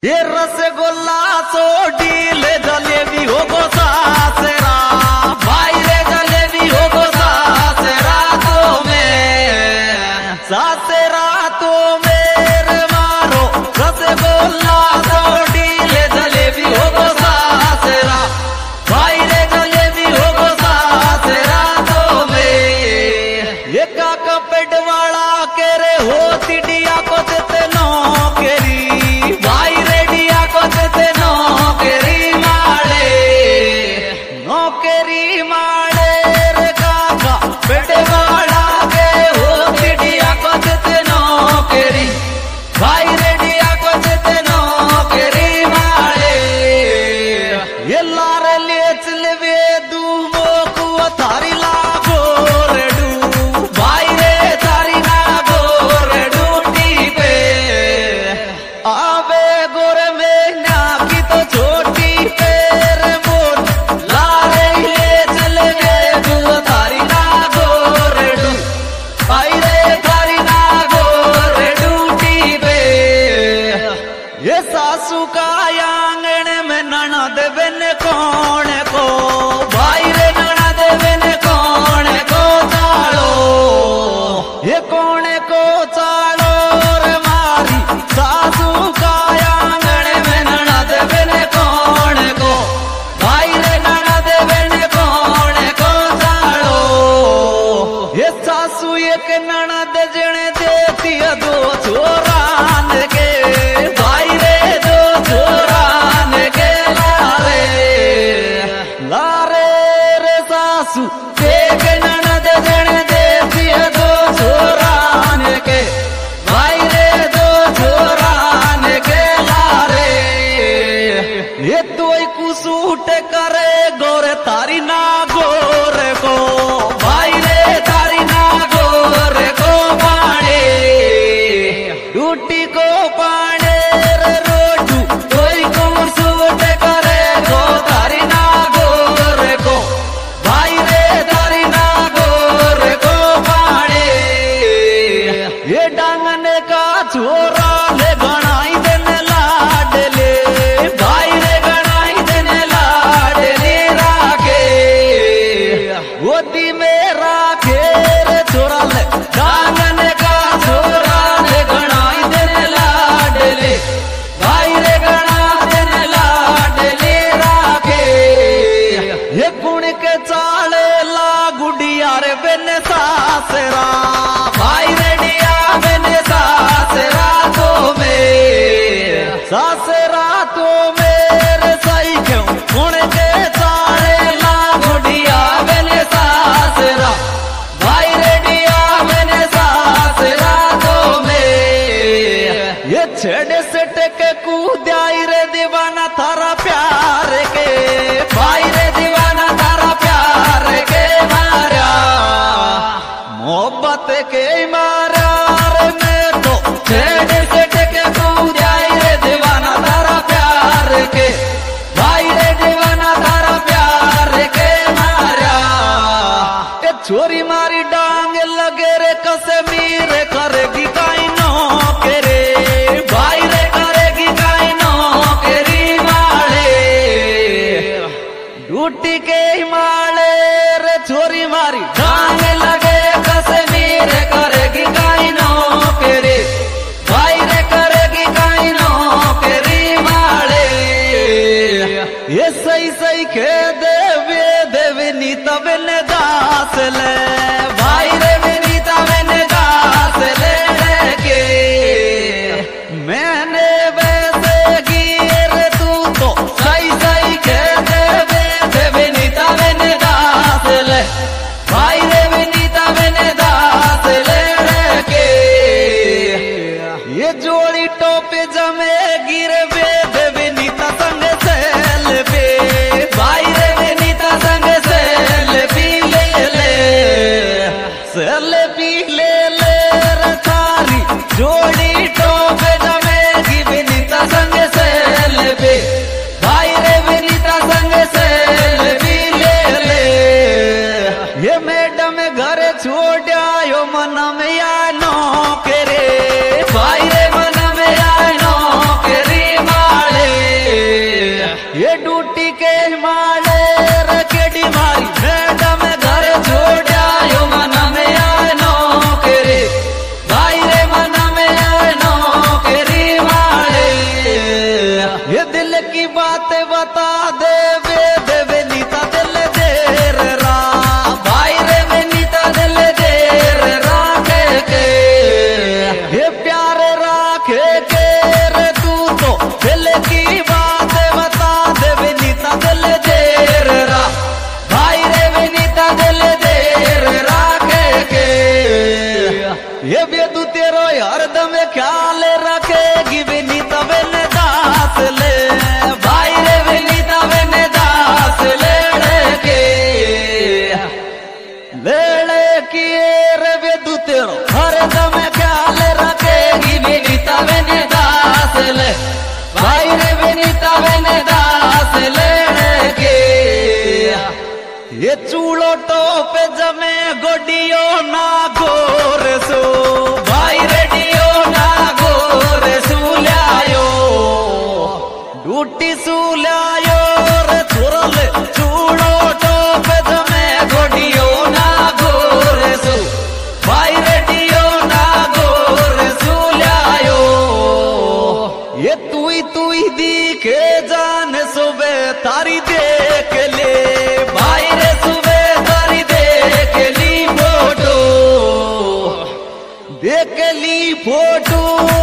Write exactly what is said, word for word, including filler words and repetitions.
ये रसगुल्ला चोटील जलेबी हो गो सासरा भाई रे जलेबी हो गो सासरा तो में सासरा तो मेरे मारो रसगुल्ला चोटील जलेबी हो गो सासरा भाई रे जलेबी हो गो सासरा तो में ये काका पेट वाला के रे हो तिडिया को देते नौकरी नौकरी माले रे काका बेटे वाला के हो तिडिया को देते नौकरी भाई रेडिया को देते नौकरी माले ये लारे ले चले वे दू मोकु थारी लागो रेडू भाई रे थारी लागो रेडू टी पे आवे गोरे में ना की तो छोटी पे ये सासू का आंगन में ननद बन कौन को भाई रे ननद बन कौन को चालो ये कौन को चालो रे मारी सासू का आंगन में ननद बन कौन को भाई रे ननद बन कौन को चालो ये सासू एक ननद जने देती दो छोरान के सासू एक ननद जन देती दो छोरान के भाई रे दो छोरान के लारे ये तो कुसूट करे गोरे तारी ना गोरे को भाई रे तारी ना गोरे को पाने ड्यूटी को पाने रे रोडू कोई कुसूट करे गो तारी ना गोरे को ये डांगने का छोरा ले गणाई देने लाडले भाई रे गणाई देने लाडले राखे गोदी में राखे रे छोरा ले डांगने का छोरा ले गणाई देने लाडले भाई रे गणा देने लाडले राखे ये कुण के चाले ला गुडिया रे बेने सासरा भाई रे सासरा तो मेरे सही क्यों कुण के चाले ला गुडिया मैंने सासरा भाई रेडिया मैंने सासरा तो में ये छेड़े से टेके कूदाई रे दीवाना थारा प्यार के भाई रे दीवाना थारा प्यार के मारा मोहब्बत के मारा रे मैं तो छेड़े से टेके कूदाई रे दीवाना थारा प्यार के भाई रे दीवाना थारा प्यार के मारा ये छोरी मारी डांग लगे रे कसे मीरे करेगी काई नौकरी भाई रे करेगी काई नौकरी माले ड्यूटी के माले रे छोरी मारी डांग लगे कसे मीरे करेगी काई नौकरी भाई रे करेगी काई नौकरी माले ये सही सही खे देवे देवे नीता बने दास ले भाई रे नीता बने दास ले के मैंने वैसे गिर तू तो सही सही खे देवे देवे नीता बने दास ले भाई रे नीता बने दास ले के ये जोड़ी टोपे जमे गिर बे देवे नीता संग सेल पे भाई रे नीता संग सेल पी ले ले की बातें बता दे वे देवे नीता दिल देर रा भाई रे वे नीता दिल देर राखे के ये प्यार राखे के रे तू तो दिल की बातें बता दे वे नीता दिल देर रा भाई रे वे नीता दिल देर राखे के ये बेदू तेरो हरदम ख्याल रखेगी विनीता बेन दास ले भाई रे विनीता बेन दास लेड़े के लेड़े की रे बेदू तेरो हरदम ख्याल रखेगी विनीता बेन दास ले भाई रे विनीता बेन दास लेड़े के ये चूड़ो टोप जमे गोडियो ना गोर सो भाई रेडियो ना गोर सुल्यायो डूटी सुल्यायो रे चुरल चूड़ो टोप जमे गोडियो ना गोर सो भाई रेडियो ना गोर सुल्यायो ये तुई तुई दिखे जान सुबह तारी देख ले भाई रे सुबह तारी देख ली फोटो देख ली फोटो